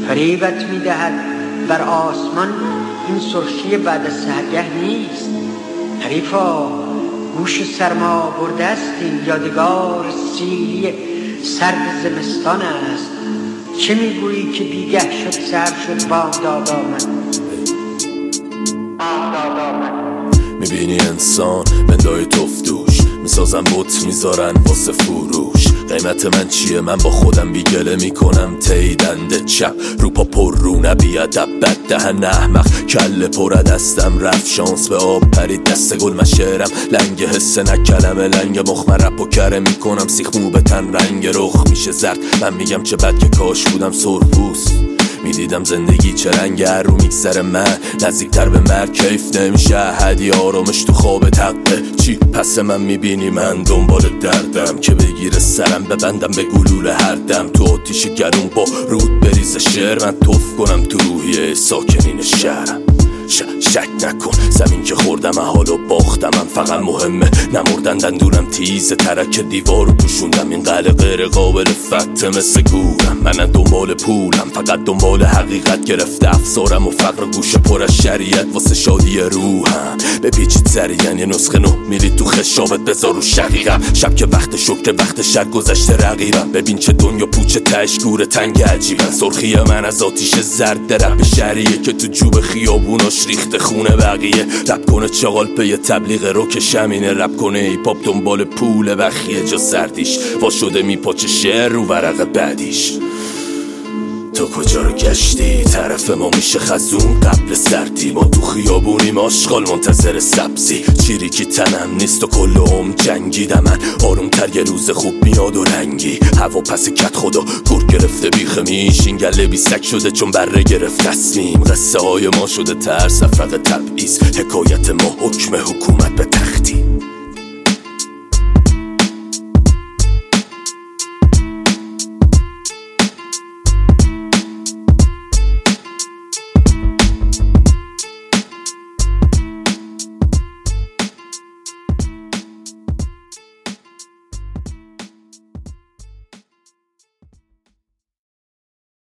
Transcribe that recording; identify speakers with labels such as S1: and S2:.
S1: فریبت میدهد بر آسمان این سرخی بعد از سحرگه نیست. حریفا گوش سرما برده است، این یادگار سیلی سرد زمستان است. چه میگویی که بیگه شد سر شد بامداد آمد.
S2: میبینی انسان بندای تفتوش میسازن بوت میذارن واسه فروش. قیمت من چیه؟ من با خودم بیگله میکنم تیدنده چپ رو پا پر رو نبیادب بد دهن احمق کل پر دستم رفت شانس به آب پرید دست گل من شعرم لنگ حسه نکلمه لنگ مخ من رپ و کره میکنم سیخ مو به تن رنگ رخ میشه زرد. من میگم چه بد که کاش بودم سرخپوست میدیدم زندگی چه رنگ هر رو میگذره من نزدیکتر به مرگ کیف نمیشه هدی آرامش تو خواب تقه چی پس من میبینی من دنبال دردم که بگیره سرم ببندم به گلول هر دم تو آتیش گرون با رود بریز شعر من توف کنم تو روحیه ساکنین شهرم. شک نکن زمین که خوردم حالا باختم من فقط مهمه نمردن دندونم تیز ترک دیوارو پوشوندم این قلعه غیر قابل فتح مثل گورم من دنبال پولم فقط دنبال حقیقت گرفته افسارم و فقر گوش پر از شریعت واسه شادی روحم بپیچید سریعن یه نسخه 9 میلی تو خشابت بذار رو شقیقم شب که وقت شکر وقت شر گذشته رقیبم ببین چه دنیا پوچه تش گور تنگ عجیبم سرخی من از آتیش زرد درب شریعه که تو جوب خیابوناش ریخته خونه بقیه رب کنه چاقال پی تبلیغ رو که شمینه رب کنه ایپاپ دنبال پول بخیه جا سردیش وا شده میپاچه شعر رو ورق بعدیش. تو کجا رو گشتی؟ طرف ما میشه خزون قبل سردی ما تو خیابونیم آشغال منتظر سبزی چیری که تنم نیست و کل عمر جنگیدم من آروم تر یه روز خوب میاد و رنگی هوا پس کت خدا گر گرفته بیخ میش این گله بی سک شده چون بره گرفت تصمیم قصه های ما شده ترس فقط تبعیض حکایت ما حکم حکومت